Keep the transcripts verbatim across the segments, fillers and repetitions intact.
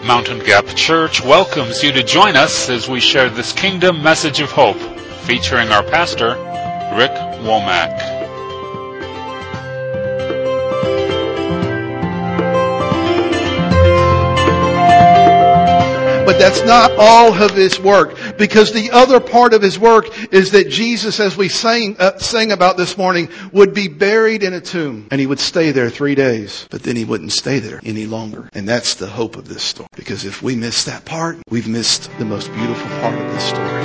Mountain Gap Church welcomes you to join us as we share this kingdom message of hope, featuring our pastor, Rick Womack. But that's not all of His work, because the other part of His work is that Jesus, as we sang, uh, sang about this morning, would be buried in a tomb. And He would stay there three days, but then He wouldn't stay there any longer. And that's the hope of this story. Because if we miss that part, we've missed the most beautiful part of this story.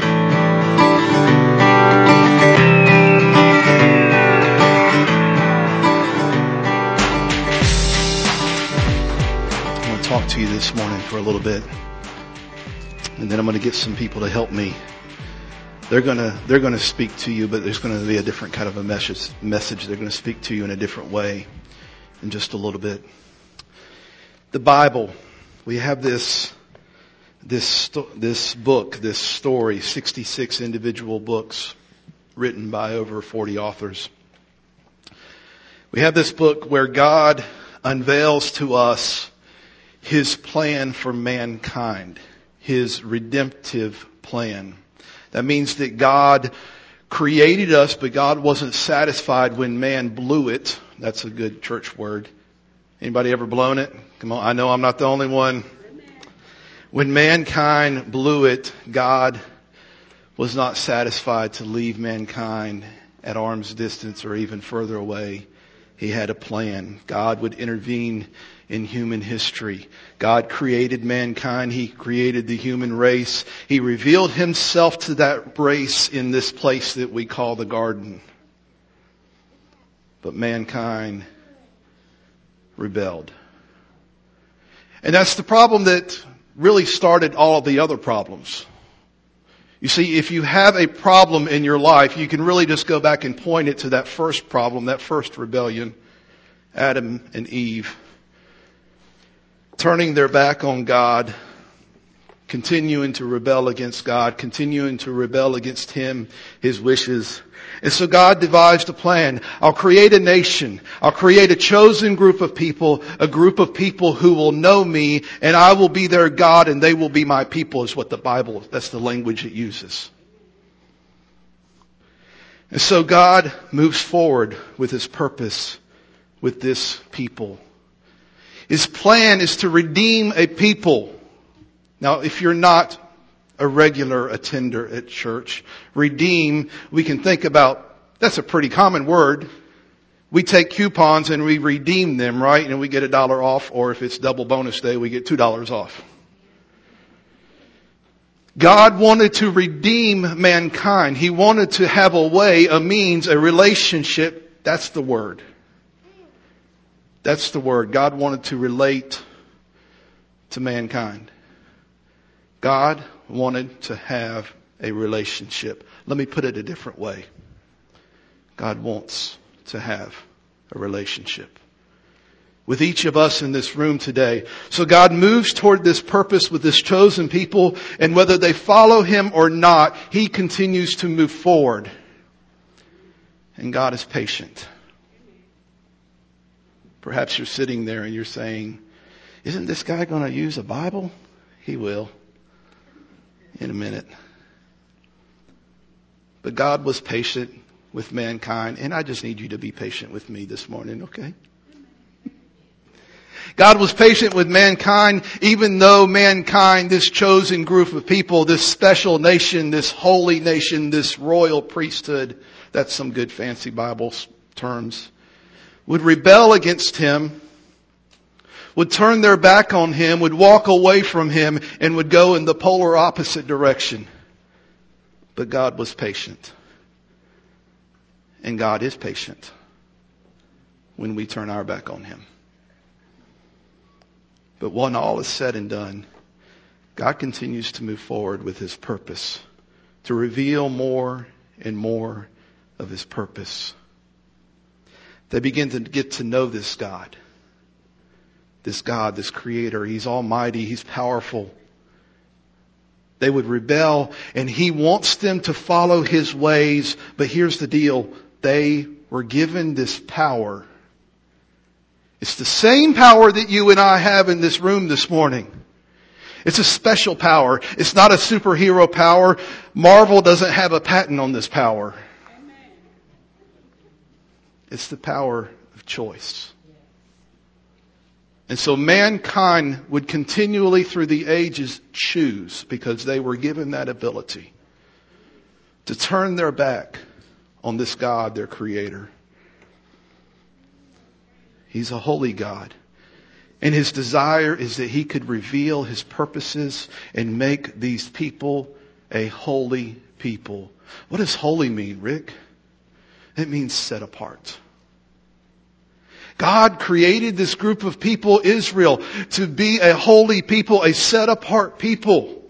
I want to talk to you this morning for a little bit. And then I'm going to get some people to help me. They're going to, they're going to speak to you, but there's going to be a different kind of a message, message. They're going to speak to you in a different way in just a little bit. The Bible, we have this, this, this book, this story, sixty-six individual books written by over forty authors. We have this book where God unveils to us His plan for mankind. His redemptive plan. That means that God created us, but God wasn't satisfied when man blew it. That's a good church word. Anybody ever blown it? Come on, I know I'm not the only one. When mankind blew it, God was not satisfied to leave mankind at arm's distance or even further away. He had a plan. God would intervene in human history. God created mankind. He created the human race. He revealed Himself to that race in this place that we call the garden. But mankind rebelled. And that's the problem that really started all of the other problems. You see, if you have a problem in your life, you can really just go back and point it to that first problem, that first rebellion, Adam and Eve. Turning their back on God, continuing to rebel against God, continuing to rebel against Him, His wishes. And so God devised a plan. I'll create a nation. I'll create a chosen group of people, a group of people who will know me, and I will be their God and they will be my people, is what the Bible, that's the language it uses. And so God moves forward with His purpose with this people. His plan is to redeem a people. Now, if you're not a regular attender at church, redeem, we can think about, that's a pretty common word. We take coupons and we redeem them, right? And we get a dollar off, or if it's double bonus day, we get two dollars off. God wanted to redeem mankind. He wanted to have a way, a means, a relationship. That's the word. That's the word. God wanted to relate to mankind. God wanted to have a relationship. Let me put it a different way. God wants to have a relationship with each of us in this room today. So God moves toward this purpose with this chosen people, and whether they follow Him or not, He continues to move forward. And God is patient. Perhaps you're sitting there and you're saying, isn't this guy going to use a Bible? He will in a minute. But God was patient with mankind, and I just need you to be patient with me this morning, okay? God was patient with mankind, even though mankind, this chosen group of people, this special nation, this holy nation, this royal priesthood, that's some good fancy Bible terms, would rebel against Him, would turn their back on Him, would walk away from Him, and would go in the polar opposite direction. But God was patient. And God is patient when we turn our back on Him. But when all is said and done, God continues to move forward with His purpose, to reveal more and more of His purpose. They begin to get to know this God. This God, this Creator. He's almighty. He's powerful. They would rebel, and He wants them to follow His ways. But here's the deal. They were given this power It's the same power that you and I have in this room this morning. It's a special power. It's not a superhero power. Marvel doesn't have a patent on this power. It's the power of choice. And so mankind would continually through the ages choose, because they were given that ability to turn their back on this God, their creator. He's a holy God. And his desire is that he could reveal his purposes and make these people a holy people. What does holy mean, Rick? It means set apart. God created this group of people, Israel, to be a holy people, a set apart people.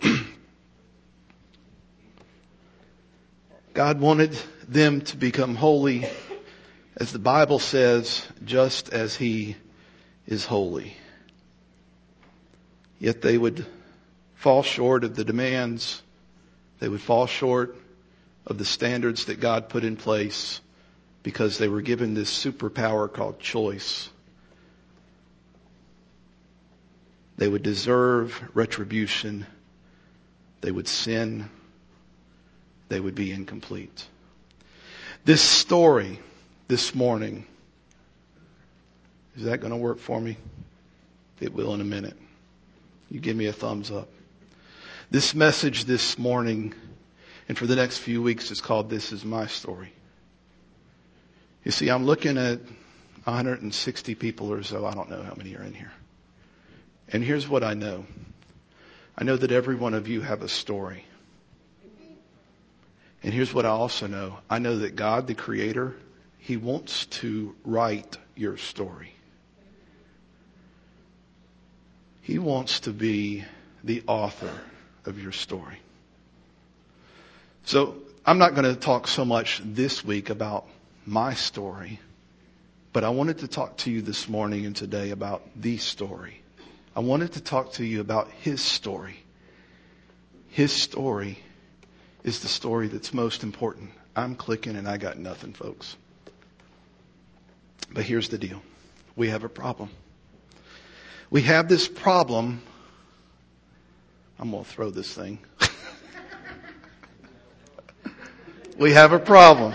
God wanted them to become holy, as the Bible says, just as he is holy. Yet they would fall short of the demands. They would fall short of the standards that God put in place, because they were given this superpower called choice. They would deserve retribution. They would sin. They would be incomplete. This story this morning, is that going to work for me? It will in a minute. You give me a thumbs up. This message this morning and for the next few weeks is called This Is My Story. You see, I'm looking at one hundred sixty people or so. I don't know how many are in here. And here's what I know. I know that every one of you have a story. And here's what I also know. I know that God, the Creator, he wants to write your story. He wants to be the author of your story. So I'm not going to talk so much this week about my story, but I wanted to talk to you this morning and today about the story. I wanted to talk to you about his story. His story is the story that's most important. I'm clicking and I got nothing, folks. But here's the deal. We have a problem. We have this problem. I'm going to throw this thing. We have a problem.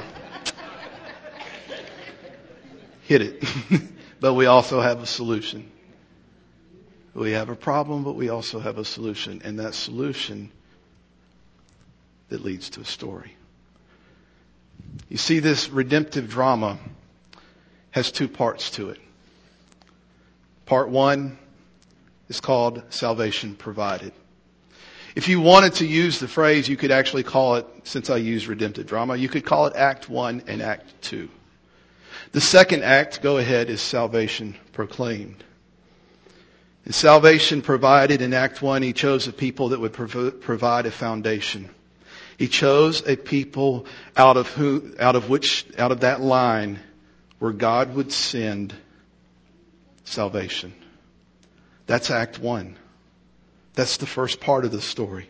Hit it. But we also have a solution. We have a problem, but we also have a solution. And that solution that leads to a story. You see, this redemptive drama has two parts to it. Part one is called Salvation Provided. If you wanted to use the phrase, you could actually call it, since I use redemptive drama, you could call it Act One and Act Two. The second act, go ahead, is Salvation Proclaimed. In Salvation Provided in Act One, he chose a people that would prov- provide a foundation. He chose a people out of who, out of which, out of that line where God would send salvation. That's Act One. That's the first part of the story.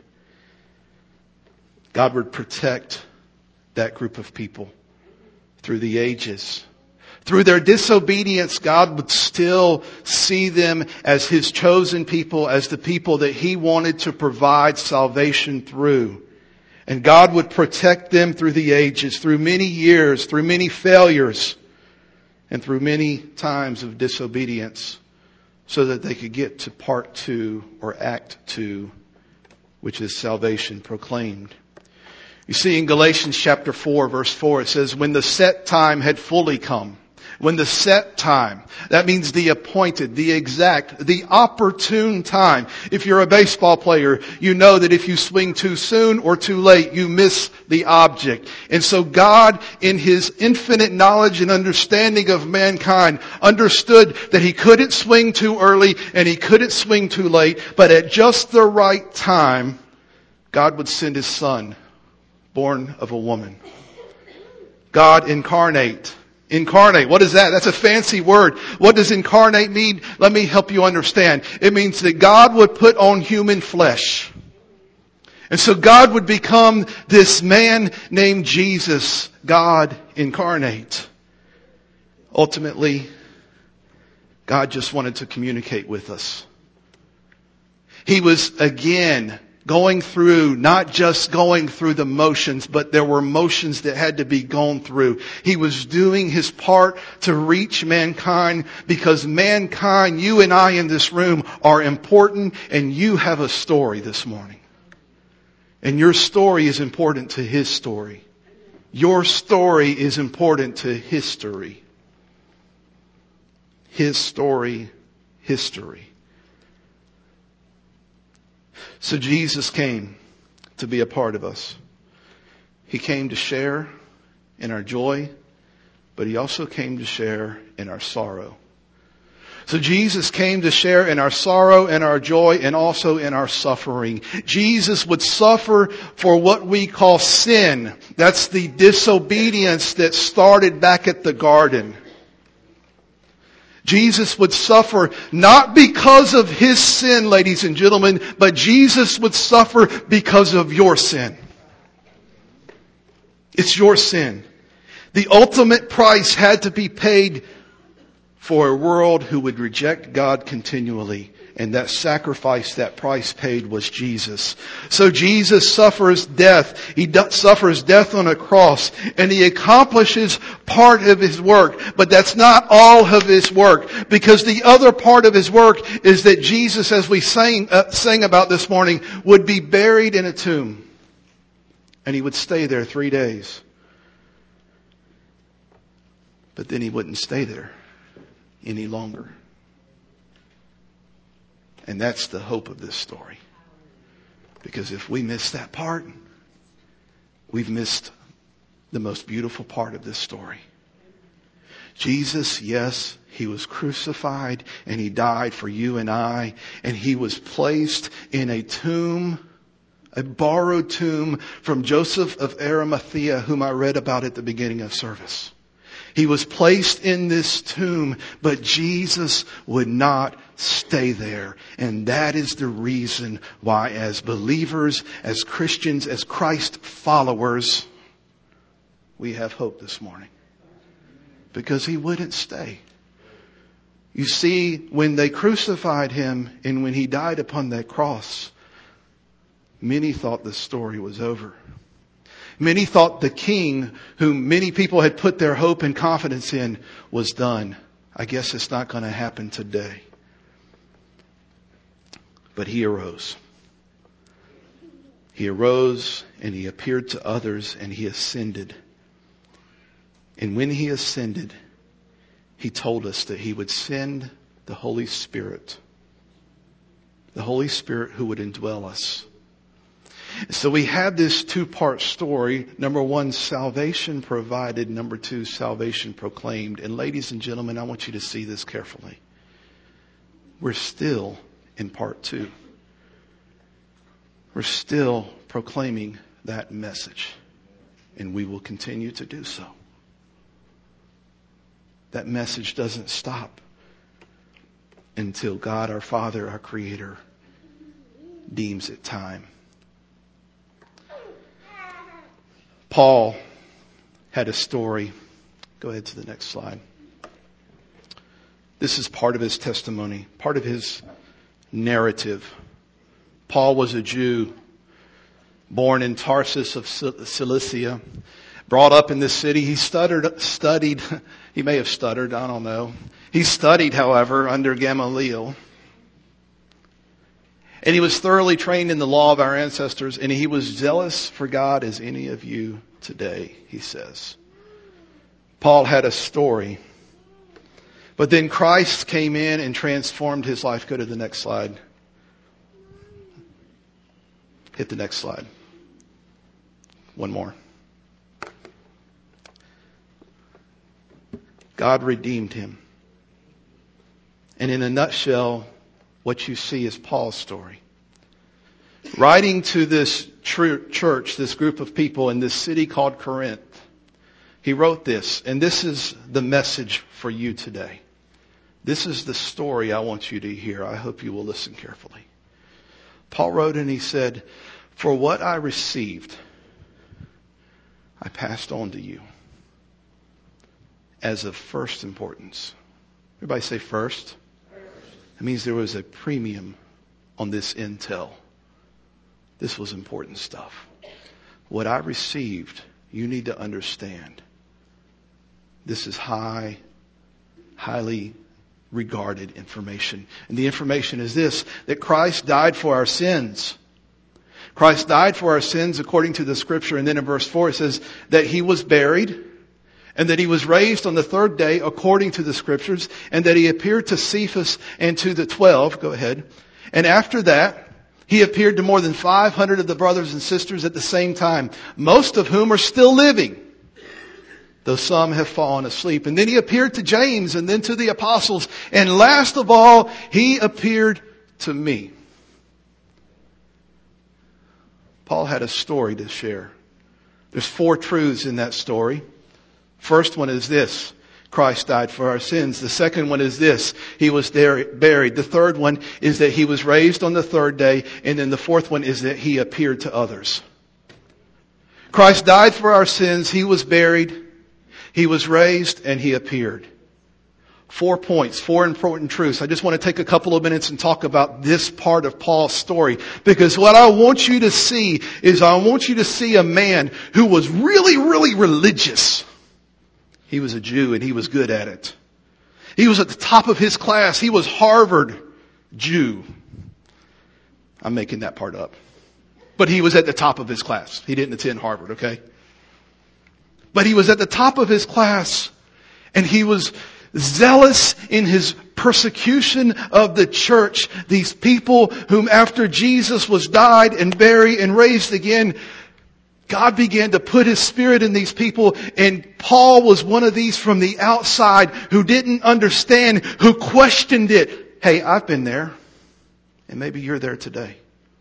God would protect that group of people through the ages. Through their disobedience, God would still see them as his chosen people, as the people that he wanted to provide salvation through. And God would protect them through the ages, through many years, through many failures, and through many times of disobedience, so that they could get to part two or act two, which is salvation proclaimed. You see, in Galatians chapter four, verse four, it says, when the set time had fully come, when the set time, that means the appointed, the exact, the opportune time. If you're a baseball player, you know that if you swing too soon or too late, you miss the object. And so God, in his infinite knowledge and understanding of mankind, understood that he couldn't swing too early and he couldn't swing too late, but at just the right time, God would send his son, born of a woman. God incarnate. Incarnate. What is that? That's a fancy word. What does incarnate mean? Let me help you understand. It means that God would put on human flesh. And so God would become this man named Jesus, God incarnate. Ultimately, God just wanted to communicate with us. He was again going through, not just going through the motions, but there were motions that had to be gone through. He was doing his part to reach mankind because mankind, you and I in this room, are important, and you have a story this morning. And your story is important to his story. Your story is important to history. His story, history. So Jesus came to be a part of us. He came to share in our joy, but He also came to share in our sorrow. So Jesus came to share in our sorrow and our joy and also in our suffering. Jesus would suffer for what we call sin. That's the disobedience that started back at the garden. Jesus would suffer not because of His sin, ladies and gentlemen, but Jesus would suffer because of your sin. It's your sin. The ultimate price had to be paid for a world who would reject God continually. And that sacrifice, that price paid was Jesus. So Jesus suffers death. He suffers death on a cross. And He accomplishes part of His work. But that's not all of His work. Because the other part of His work is that Jesus, as we sang, uh, sang about this morning, would be buried in a tomb. And He would stay there three days. But then He wouldn't stay there any longer. And that's the hope of this story. Because if we miss that part, we've missed the most beautiful part of this story. Jesus, yes, He was crucified and He died for you and I. And He was placed in a tomb, a borrowed tomb from Joseph of Arimathea, whom I read about at the beginning of service. He was placed in this tomb, but Jesus would not stay there. And that is the reason why, as believers, as Christians, as Christ followers, we have hope this morning. Because He wouldn't stay. You see, when they crucified Him and when He died upon that cross, many thought the story was over. Many thought the King, whom many people had put their hope and confidence in, was done. I guess it's not going to happen today. But He arose. He arose and He appeared to others and He ascended. And when He ascended, He told us that He would send the Holy Spirit. The Holy Spirit who would indwell us. So we have this two-part story. Number one, salvation provided. Number two, salvation proclaimed. And ladies and gentlemen, I want you to see this carefully. We're still in part two. We're still proclaiming that message. And we will continue to do so. That message doesn't stop until God, our Father, our Creator, deems it time. Paul had a story. Go ahead to the next slide. This is part of his testimony, part of his narrative. Paul was a Jew, born in Tarsus of Cilicia, brought up in this city. He stuttered, studied, he may have stuttered, I don't know. He studied, however, under Gamaliel. And he was thoroughly trained in the law of our ancestors, and he was zealous for God as any of you today, he says. Paul had a story. But then Christ came in and transformed his life. Go to the next slide. Hit the next slide. One more. God redeemed him. And in a nutshell, what you see is Paul's story. Writing to this church, this group of people in this city called Corinth, he wrote this, and this is the message for you today. This is the story I want you to hear. I hope you will listen carefully. Paul wrote and he said, "For what I received, I passed on to you as of first importance." Everybody say first. It means there was a premium on this intel. This was important stuff. What I received, you need to understand. This is high, highly regarded information. And the information is this, that Christ died for our sins. Christ died for our sins according to the scripture. And then in verse four it says that he was buried and that he was raised on the third day according to the scriptures, and that he appeared to Cephas and to the twelve. Go ahead. And after that, he appeared to more than five hundred of the brothers and sisters at the same time, most of whom are still living, though some have fallen asleep. And then he appeared to James and then to the apostles. And last of all, he appeared to me. Paul had a story to share. There's four truths in that story. First one is this. Christ died for our sins. The second one is this. He was buried. The third one is that he was raised on the third day. And then the fourth one is that he appeared to others. Christ died for our sins. He was buried. He was raised, and he appeared. Four points, four important truths. I just want to take a couple of minutes and talk about this part of Paul's story. Because what I want you to see is I want you to see a man who was really, really religious. He was a Jew and he was good at it. He was at the top of his class. He was Harvard Jew. I'm making that part up. But he was at the top of his class. He didn't attend Harvard, okay? But he was at the top of his class, and he was zealous in his persecution of the church. These people whom after Jesus was died and buried and raised again, God began to put His Spirit in these people, and Paul was one of these from the outside who didn't understand, who questioned it. Hey, I've been there, and maybe you're there today.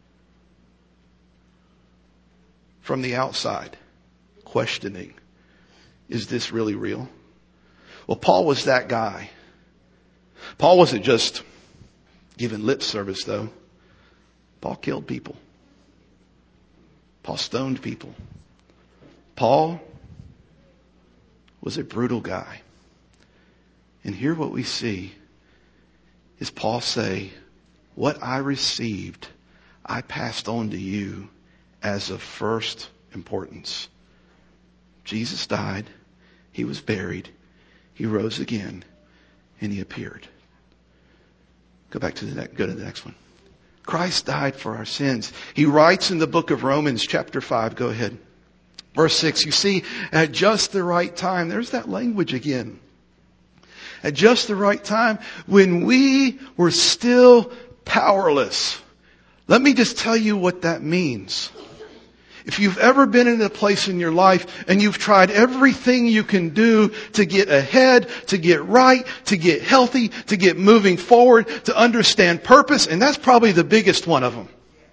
From the outside, questioning, is this really real? Well, Paul was that guy. Paul wasn't just giving lip service, though. Paul killed people. Paul stoned people. Paul was a brutal guy. And here what we see is Paul say, what I received, I passed on to you as of first importance. Jesus died. He was buried. He rose again. And he appeared. Go back to the next, go to the next one. Christ died for our sins. He writes in the book of Romans chapter five. Go ahead. Verse six. You see, at just the right time. There's that language again. At just the right time, when we were still powerless. Let me just tell you what that means. If you've ever been in a place in your life and you've tried everything you can do to get ahead, to get right, to get healthy, to get moving forward, to understand purpose, and that's probably the biggest one of them.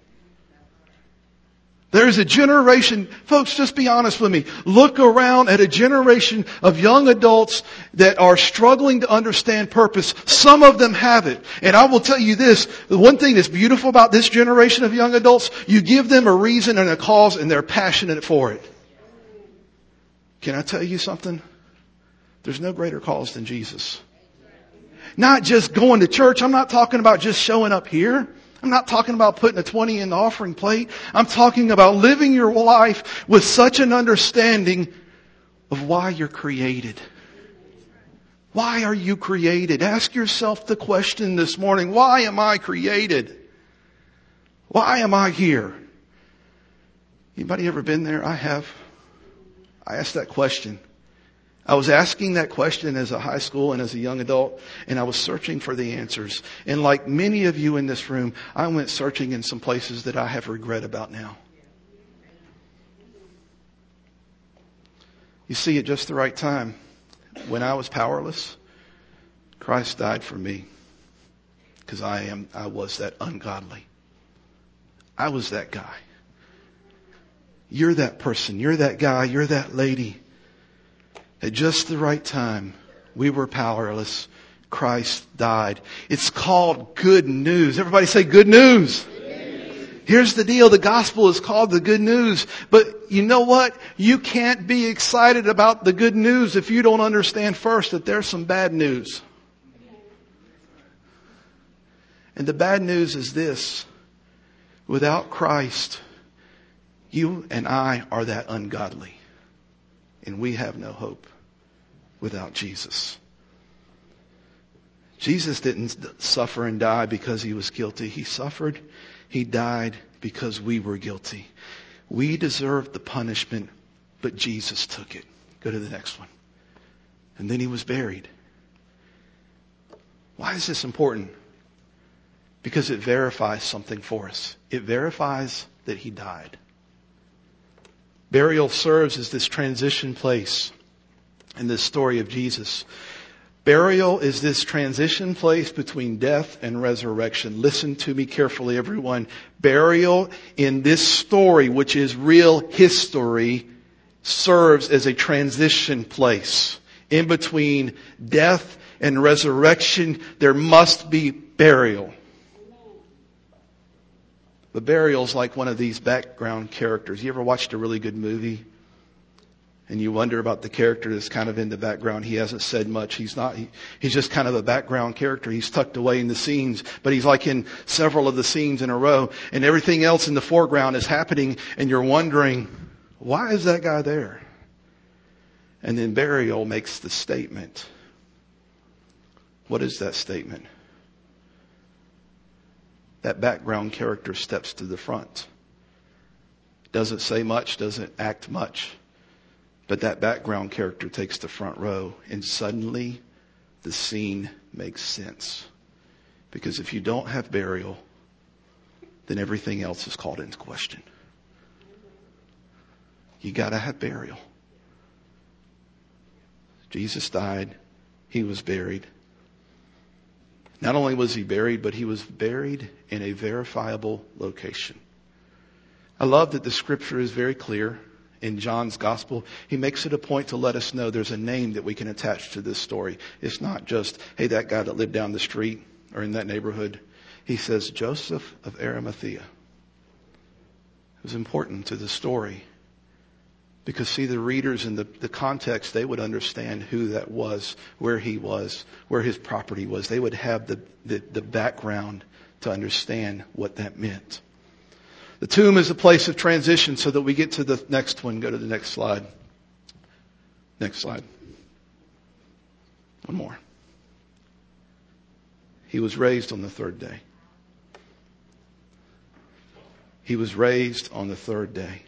There's a generation, folks, just be honest with me. Look around at a generation of young adults that are struggling to understand purpose. Some of them have it. And I will tell you this, the one thing that's beautiful about this generation of young adults, you give them a reason and a cause and they're passionate for it. Can I tell you something? There's no greater cause than Jesus. Not just going to church. I'm not talking about just showing up here. I'm not talking about putting a twenty in the offering plate. I'm talking about living your life with such an understanding of why you're created. Why are you created? Ask yourself the question this morning. Why am I created? Why am I here? Anybody ever been there? I have. I asked that question. I was asking that question as a high school and as a young adult, and I was searching for the answers. And like many of you in this room, I went searching in some places that I have regret about now. You see, at just the right time, when I was powerless, Christ died for me. Because I am, I was that ungodly. I was that guy. You're that person. You're that guy. You're that lady. At just the right time, we were powerless. Christ died. It's called good news. Everybody say good news. Good news. Here's the deal. The gospel is called the good news. But you know what? You can't be excited about the good news if you don't understand first that there's some bad news. And the bad news is this. Without Christ, you and I are that ungodly. And we have no hope without Jesus. Jesus didn't suffer and die because he was guilty. He suffered, he died because we were guilty. We deserved the punishment, but Jesus took it. Go to the next one. And then he was buried. Why is this important? Because it verifies something for us. It verifies that he died. Burial serves as this transition place in this story of Jesus. Burial is this transition place between death and resurrection. Listen to me carefully, everyone. Burial in this story, which is real history, serves as a transition place. In between death and resurrection, there must be burial. But burial's like one of these background characters. You ever watched a really good movie? And you wonder about the character that's kind of in the background. He hasn't said much. He's not, he, he's just kind of a background character. He's tucked away in the scenes, but he's like in several of the scenes in a row, and everything else in the foreground is happening, and you're wondering, why is that guy there? And then burial makes the statement. What is that statement? That background character steps to the front. Doesn't say much, doesn't act much. But that background character takes the front row, and suddenly the scene makes sense. Because if you don't have burial, then everything else is called into question. You gotta have burial. Jesus died. He was buried. Not only was he buried, but he was buried in a verifiable location. I love that the scripture is very clear. In John's gospel, he makes it a point to let us know there's a name that we can attach to this story. It's not just, hey, that guy that lived down the street or in that neighborhood. He says, Joseph of Arimathea. It was important to the story. Because see, the readers in the, the context, they would understand who that was, where he was, where his property was. They would have the, the, the background to understand what that meant. The tomb is a place of transition so that we get to the next one. Go to the next slide. Next slide. One more. He was raised on the third day. He was raised on the third day.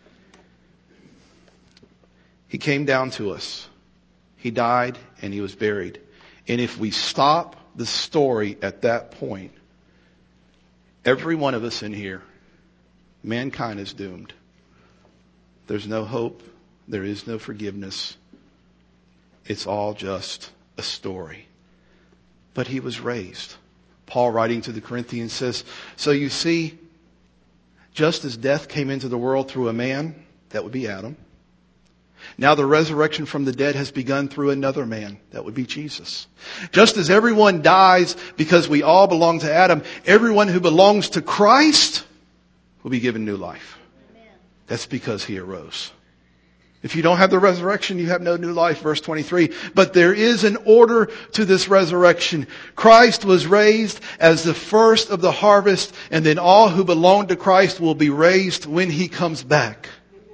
He came down to us. He died and he was buried. And if we stop the story at that point, every one of us in here, mankind is doomed. There's no hope. There is no forgiveness. It's all just a story. But he was raised. Paul, writing to the Corinthians, says, so you see, just as death came into the world through a man, that would be Adam. Now the resurrection from the dead has begun through another man. That would be Jesus. Just as everyone dies because we all belong to Adam, everyone who belongs to Christ will be given new life. Amen. That's because he arose. If you don't have the resurrection, you have no new life. Verse twenty-three. But there is an order to this resurrection. Christ was raised as the first of the harvest, and then all who belong to Christ will be raised when he comes back.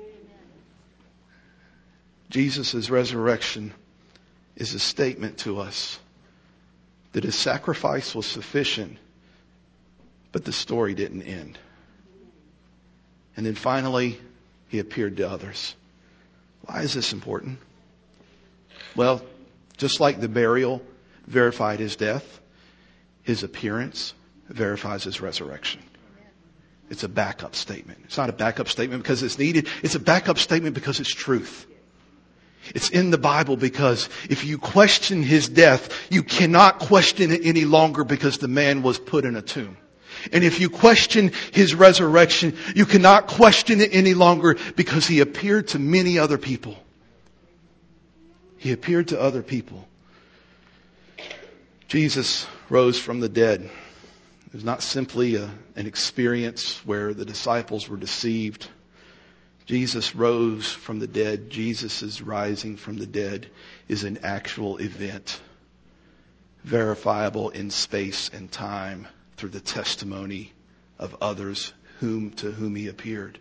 Jesus' resurrection is a statement to us that his sacrifice was sufficient, but the story didn't end. And then finally, he appeared to others. Why is this important? Well, just like the burial verified his death, his appearance verifies his resurrection. It's a backup statement. It's not a backup statement because it's needed. It's a backup statement because it's truth. It's in the Bible because if you question his death, you cannot question it any longer because the man was put in a tomb. And if you question his resurrection, you cannot question it any longer because he appeared to many other people. He appeared to other people. Jesus rose from the dead. It was not simply a, an experience where the disciples were deceived. Jesus rose from the dead. Jesus' rising from the dead is an actual event, verifiable in space and time through the testimony of others whom to whom he appeared.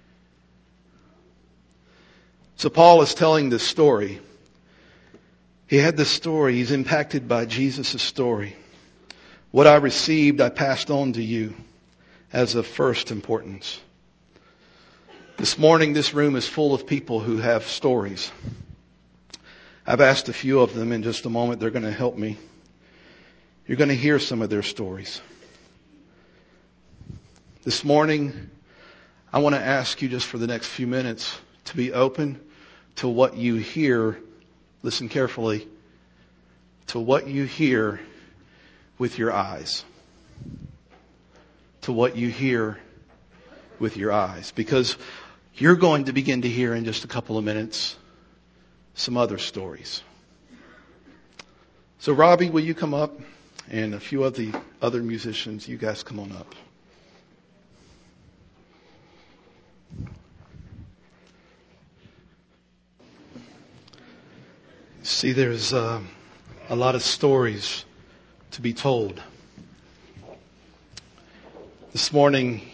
So Paul is telling this story. He had this story. He's impacted by Jesus' story. What I received, I passed on to you as of first importance. This morning, this room is full of people who have stories. I've asked a few of them. In just a moment, they're going to help me. You're going to hear some of their stories. This morning, I want to ask you just for the next few minutes to be open to what you hear. Listen carefully. To what you hear with your eyes. To what you hear with your eyes. Because you're going to begin to hear in just a couple of minutes some other stories. So Robbie, will you come up? And a few of the other musicians, you guys come on up. See, there's uh, a lot of stories to be told. This morning,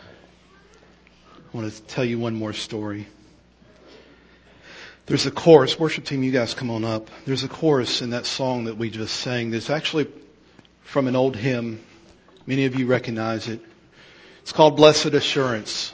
I want to tell you one more story. There's a chorus. Worship team, you guys come on up. There's a chorus in that song that we just sang. It's actually from an old hymn. Many of you recognize it. It's called Blessed Assurance.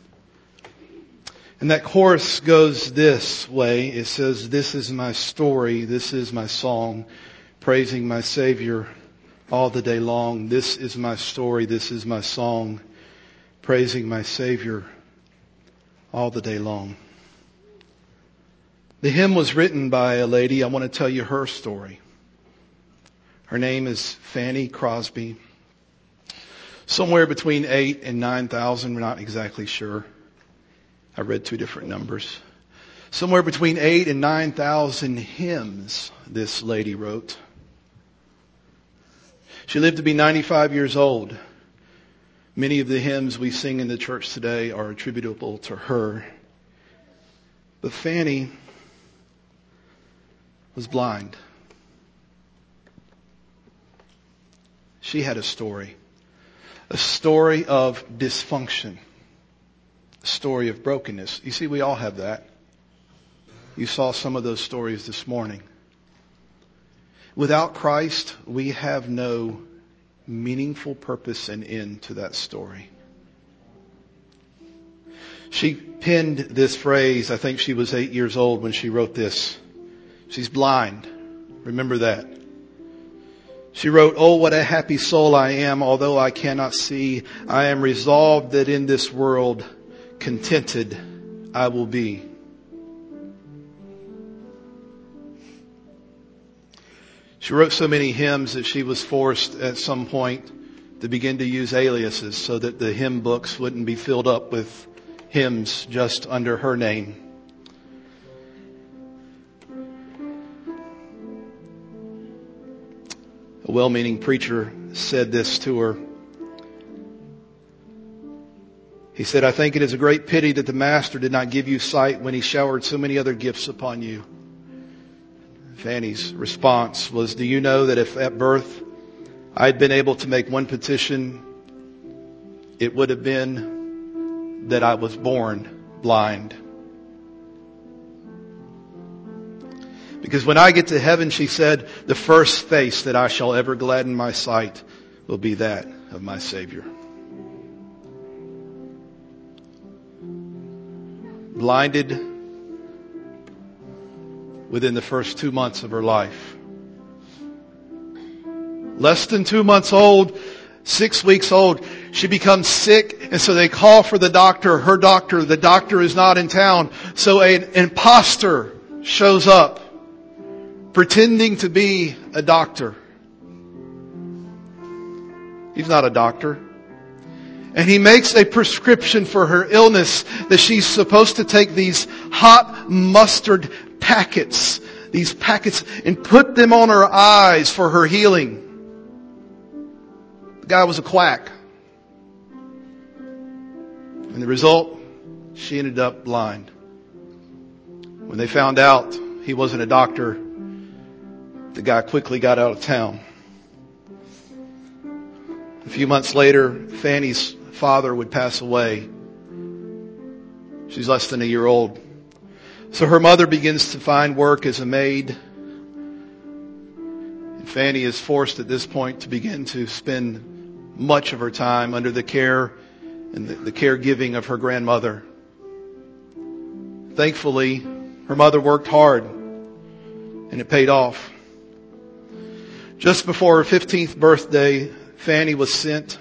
And that chorus goes this way. It says, this is my story, this is my song, praising my Savior all the day long. This is my story, this is my song, praising my Savior all the day long. The hymn was written by a lady. I want to tell you her story. Her name is Fanny Crosby. Somewhere between eight and nine thousand, we're not exactly sure. I read two different numbers. Somewhere between eight and nine thousand hymns this lady wrote. She lived to be ninety-five years old. Many of the hymns we sing in the church today are attributable to her. But Fanny was blind. She had a story. A story of dysfunction. A story of brokenness. You see, we all have that. You saw some of those stories this morning. Without Christ, we have no meaningful purpose and end to that story. She penned this phrase. I think she was eight years old when she wrote this. She's blind. Remember that. She wrote, "Oh, what a happy soul I am, although I cannot see. I am resolved that in this world contented I will be." She wrote so many hymns that she was forced at some point to begin to use aliases so that the hymn books wouldn't be filled up with hymns just under her name. A well-meaning preacher said this to her. He said, "I think it is a great pity that the Master did not give you sight when he showered so many other gifts upon you." Fanny's response was, "Do you know that if at birth I had been able to make one petition, it would have been that I was born blind." Because when I get to heaven, she said, the first face that I shall ever gladden my sight will be that of my Savior. Blinded within the first two months of her life. Less than two months old, six weeks old, she becomes sick, and so they call for the doctor. Her doctor, the doctor is not in town. So an imposter shows up, pretending to be a doctor. He's not a doctor. And he makes a prescription for her illness that she's supposed to take these hot mustard packets, these packets, and put them on her eyes for her healing. The guy was a quack. And the result, she ended up blind. When they found out he wasn't a doctor, the guy quickly got out of town. A few months later, Fanny's father would pass away. She's less than a year old. So her mother begins to find work as a maid. And Fanny is forced at this point to begin to spend much of her time under the care and the, the caregiving of her grandmother. Thankfully, her mother worked hard and it paid off. Just before her fifteenth birthday, Fanny was sent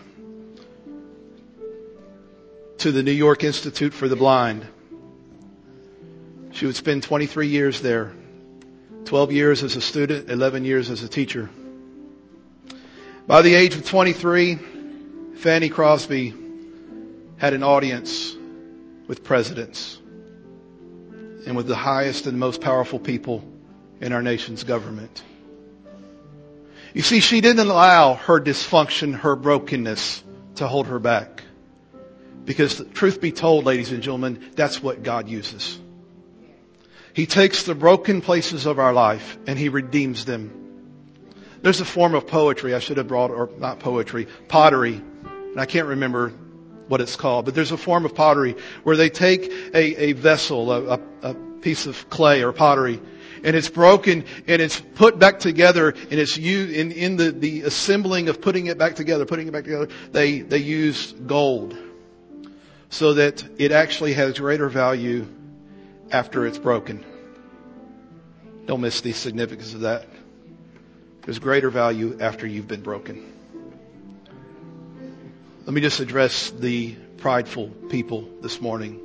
to the New York Institute for the Blind. She would spend twenty-three years there, twelve years as a student, eleven years as a teacher. By the age of twenty-three, Fanny Crosby had an audience with presidents and with the highest and most powerful people in our nation's government. You see, she didn't allow her dysfunction, her brokenness to hold her back. Because truth be told, ladies and gentlemen, that's what God uses. He takes the broken places of our life and He redeems them. There's a form of poetry I should have brought, or not poetry, pottery. And I can't remember what it's called, but there's a form of pottery where they take a, a vessel, a, a, a piece of clay or pottery, and it's broken and it's put back together, and it's used in, in the, the assembling of putting it back together, putting it back together, they, they use gold so that it actually has greater value after it's broken. Don't miss the significance of that. There's greater value after you've been broken. Let me just address the prideful people this morning.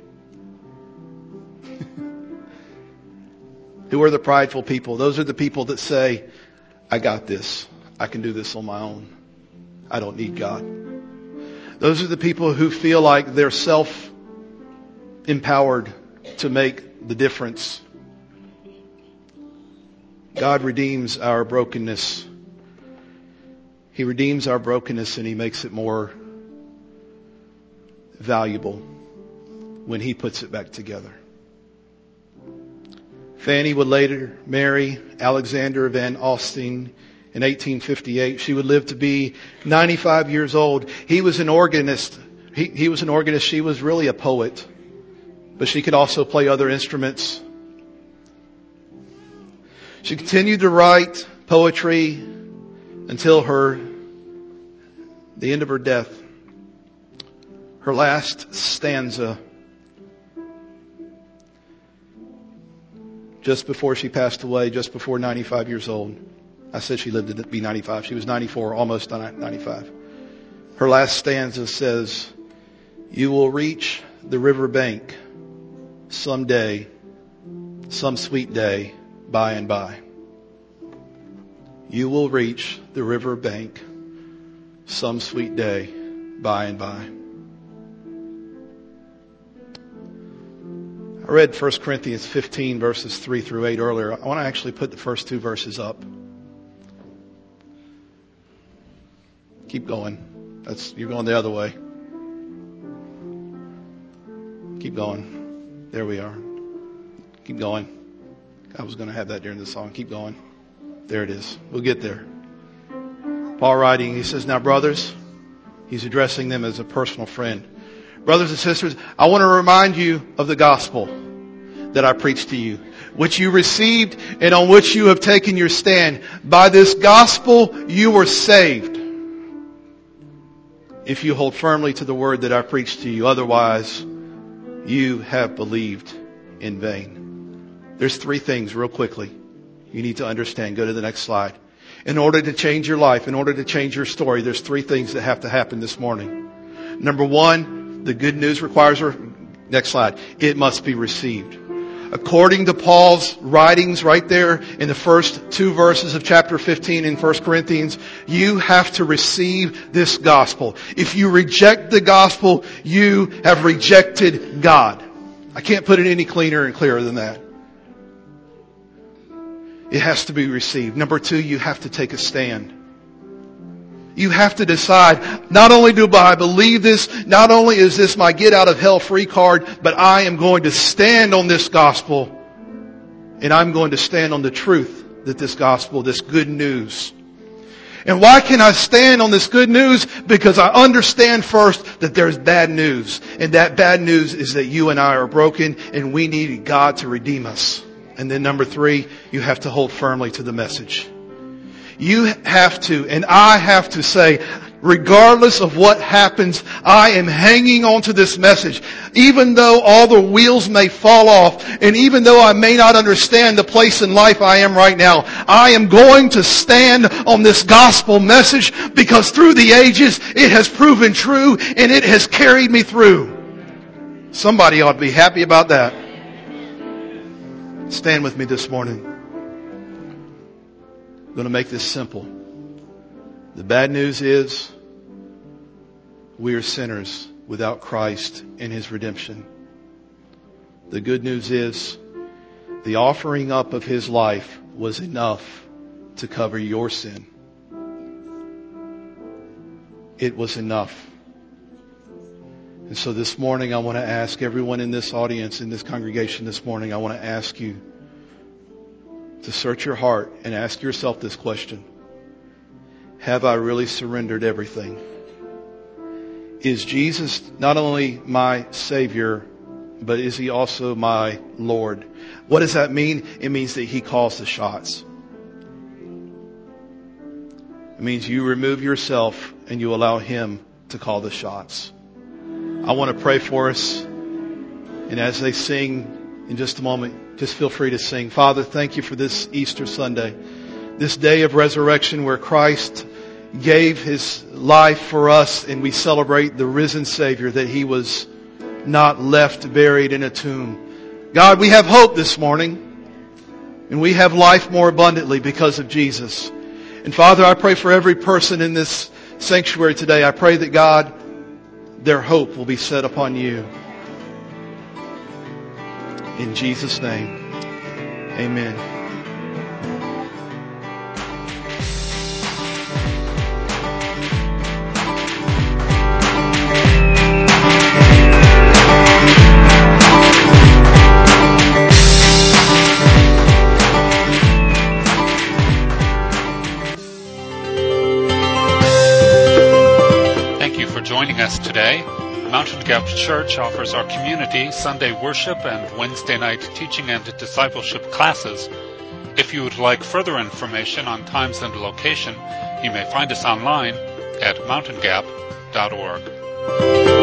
Who are the prideful people? Those are the people that say, I got this. I can do this on my own. I don't need God. Those are the people who feel like they're self-empowered to make the difference. God redeems our brokenness. He redeems our brokenness and He makes it more valuable when He puts it back together. Fanny would later marry Alexander Van Alstyne in eighteen fifty-eight. She would live to be ninety-five years old. He was an organist. He, he was an organist. She was really a poet. But she could also play other instruments. She continued to write poetry until her, the end of her death. Her last stanza, just before she passed away, just before ninety-five years old. I said she lived to be ninety-five. She was ninety-four, almost ninety-five. Her last stanza says, you will reach the river bank someday, some sweet day, by and by. You will reach the river bank some sweet day, by and by. I read First Corinthians fifteen verses three through eight earlier. I want to actually put the first two verses up. Keep going. That's, you're going the other way. Keep going. There we are. Keep going. I was going to have that during the song. Keep going. There it is. We'll get there. Paul writing, he says, now brothers, he's addressing them as a personal friend. Brothers and sisters, I want to remind you of the gospel that I preached to you, which you received and on which you have taken your stand. By this gospel you were saved, if you hold firmly to the word that I preached to you. Otherwise, you have believed in vain. There's three things real quickly you need to understand. Go to the next slide. In order to change your life, in order to change your story, there's three things that have to happen this morning. Number one, the good news requires, next slide, it must be received. According to Paul's writings right there in the first two verses of chapter fifteen in First Corinthians, you have to receive this gospel. If you reject the gospel, you have rejected God. I can't put it any cleaner and clearer than that. It has to be received. Number two, you have to take a stand. You have to decide, not only do I believe this, not only is this my get out of hell free card, but I am going to stand on this gospel. And I'm going to stand on the truth that this gospel, this good news. And why can I stand on this good news? Because I understand first that there's bad news. And that bad news is that you and I are broken and we need God to redeem us. And then number three, you have to hold firmly to the message. You have to, and I have to say, regardless of what happens, I am hanging on to this message. Even though all the wheels may fall off, and even though I may not understand the place in life I am right now, I am going to stand on this gospel message because through the ages it has proven true and it has carried me through. Somebody ought to be happy about that. Stand with me this morning. I'm going to make this simple. The bad news is we are sinners without Christ and His redemption. The good news is the offering up of His life was enough to cover your sin. It was enough. And so this morning I want to ask everyone in this audience, in this congregation this morning, I want to ask you to search your heart and ask yourself this question. Have I really surrendered everything? Is Jesus not only my Savior, but is He also my Lord? What does that mean? It means that He calls the shots. It means you remove yourself and you allow Him to call the shots. I want to pray for us. And as they sing in just a moment, just feel free to sing. Father, thank you for this Easter Sunday, this day of resurrection where Christ gave His life for us and we celebrate the risen Savior, that He was not left buried in a tomb. God, we have hope this morning and we have life more abundantly because of Jesus. And Father, I pray for every person in this sanctuary today. I pray that God, their hope will be set upon you. In Jesus' name, amen. Thank you for joining us today. Mountain Gap Church offers our community Sunday worship and Wednesday night teaching and discipleship classes. If you would like further information on times and location, you may find us online at mountain gap dot org.